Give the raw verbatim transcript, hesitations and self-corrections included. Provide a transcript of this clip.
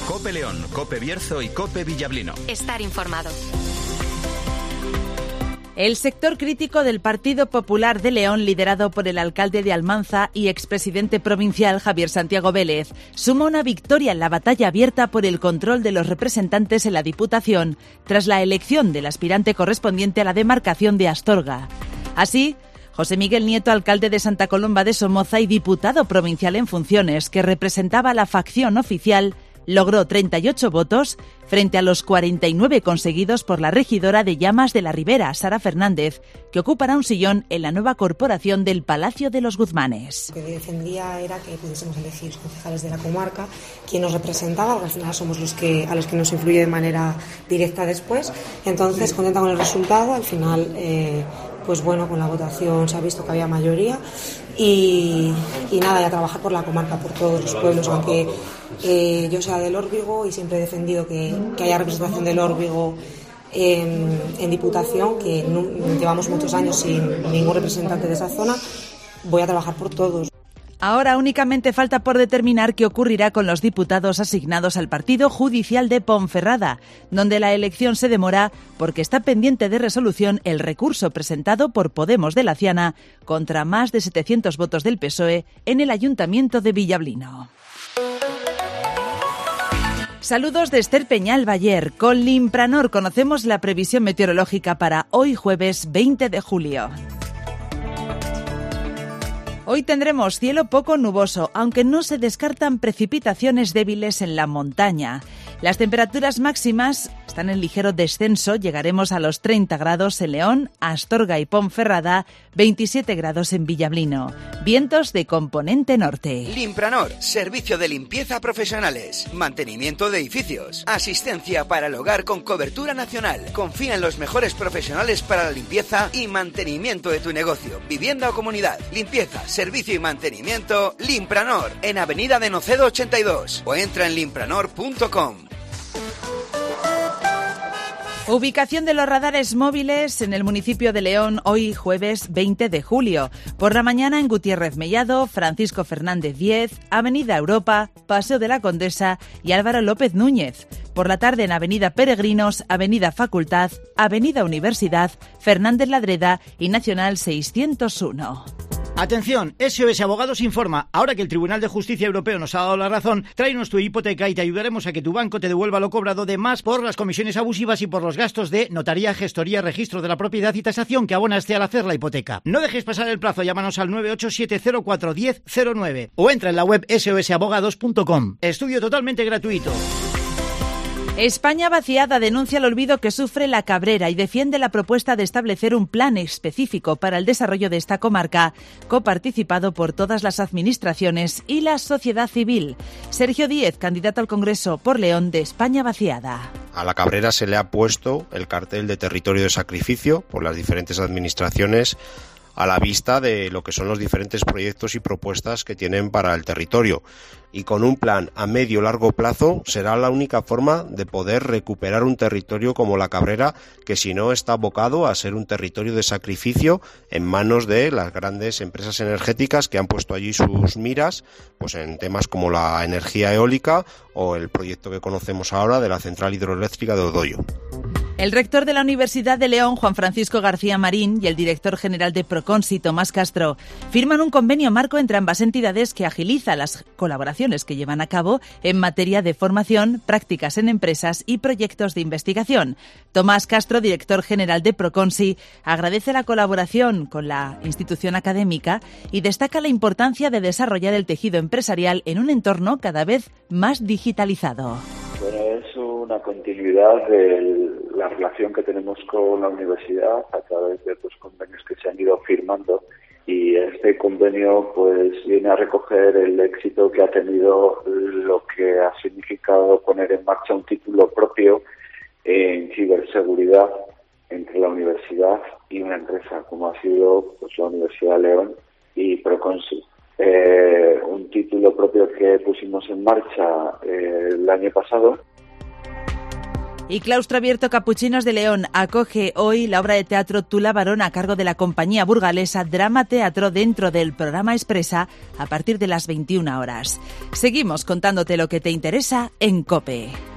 COPE León, COPE Bierzo y COPE Villablino. Estar informado. El sector crítico del Partido Popular de León, liderado por el alcalde de Almanza y expresidente provincial Javier Santiago Vélez, suma una victoria en la batalla abierta por el control de los representantes en la Diputación tras la elección del aspirante correspondiente a la demarcación de Astorga. Así, José Miguel Nieto, alcalde de Santa Colomba de Somoza y diputado provincial en funciones, que representaba a la facción oficial, logró treinta y ocho votos frente a los cuarenta y nueve conseguidos por la regidora de Llamas de la Ribera, Sara Fernández, que ocupará un sillón en la nueva corporación del Palacio de los Guzmanes. Lo que defendía era que pudiésemos elegir los concejales de la comarca, quien nos representaba, porque al final somos los que a los que nos influye de manera directa después. Entonces, contenta con el resultado, al final, eh, pues bueno, con la votación se ha visto que había mayoría y, y nada, y a trabajar por la comarca, por todos los pueblos, aunque eh, yo sea del Órbigo y siempre he defendido que, que haya representación del Órbigo en, en Diputación, que no, llevamos muchos años sin ningún representante de esa zona. Voy a trabajar por todos. Ahora únicamente falta por determinar qué ocurrirá con los diputados asignados al partido judicial de Ponferrada, donde la elección se demora porque está pendiente de resolución el recurso presentado por Podemos de Laciana contra más de setecientos votos del P S O E en el Ayuntamiento de Villablino. Saludos de Esther Peñal Bayer. Con Limpranor conocemos la previsión meteorológica para hoy jueves veinte de julio. Hoy tendremos cielo poco nuboso, aunque no se descartan precipitaciones débiles en la montaña. Las temperaturas máximas están en ligero descenso, llegaremos a los treinta grados en León, Astorga y Ponferrada, veintisiete grados en Villablino. Vientos de componente norte. Limpranor, servicio de limpieza profesionales, mantenimiento de edificios, asistencia para el hogar con cobertura nacional. Confía en los mejores profesionales para la limpieza y mantenimiento de tu negocio, vivienda o comunidad. Limpieza, servicio y mantenimiento, Limpranor, en Avenida de Nocedo ochenta y dos o entra en limpranor punto com. Ubicación de los radares móviles en el municipio de León hoy jueves veinte de julio. Por la mañana en Gutiérrez Mellado, Francisco Fernández diez, Avenida Europa, Paseo de la Condesa y Álvaro López Núñez. Por la tarde en Avenida Peregrinos, Avenida Facultad, Avenida Universidad, Fernández Ladreda y Nacional seiscientos uno. Atención, S O S Abogados informa, ahora que el Tribunal de Justicia Europeo nos ha dado la razón, tráenos tu hipoteca y te ayudaremos a que tu banco te devuelva lo cobrado de más por las comisiones abusivas y por los gastos de notaría, gestoría, registro de la propiedad y tasación que abonaste al hacer la hipoteca. No dejes pasar el plazo, llámanos al nueve ocho siete cero cuatro uno cero cero nueve o entra en la web ese o ese abogados punto com. Estudio totalmente gratuito. España vaciada denuncia el olvido que sufre la Cabrera y defiende la propuesta de establecer un plan específico para el desarrollo de esta comarca, coparticipado por todas las administraciones y la sociedad civil. Sergio Díez, candidato al Congreso por León de España vaciada. A la Cabrera se le ha puesto el cartel de territorio de sacrificio por las diferentes administraciones a la vista de lo que son los diferentes proyectos y propuestas que tienen para el territorio. Y con un plan a medio largo plazo será la única forma de poder recuperar un territorio como la Cabrera, que si no está abocado a ser un territorio de sacrificio en manos de las grandes empresas energéticas que han puesto allí sus miras, pues en temas como la energía eólica o el proyecto que conocemos ahora de la central hidroeléctrica de Odoyo. El rector de la Universidad de León, Juan Francisco García Marín, y el director general de Proconsi, Tomás Castro, firman un convenio marco entre ambas entidades que agiliza las colaboraciones que llevan a cabo en materia de formación, prácticas en empresas y proyectos de investigación. Tomás Castro, director general de Proconsi, agradece la colaboración con la institución académica y destaca la importancia de desarrollar el tejido empresarial en un entorno cada vez más digitalizado. Bueno, es una continuidad de la relación que tenemos con la universidad a través de los convenios que se han ido firmando, y este convenio pues viene a recoger el éxito que ha tenido lo que ha significado poner en marcha un título propio en ciberseguridad entre la universidad y una empresa como ha sido pues la Universidad de León y Proconsi. Eh, un título propio que pusimos en marcha eh, el año pasado. Y Claustro Abierto Capuchinos de León acoge hoy la obra de teatro Tula Barón a cargo de la compañía burgalesa Drama Teatro dentro del programa Expresa a partir de las veintiuna horas. Seguimos contándote lo que te interesa en COPE.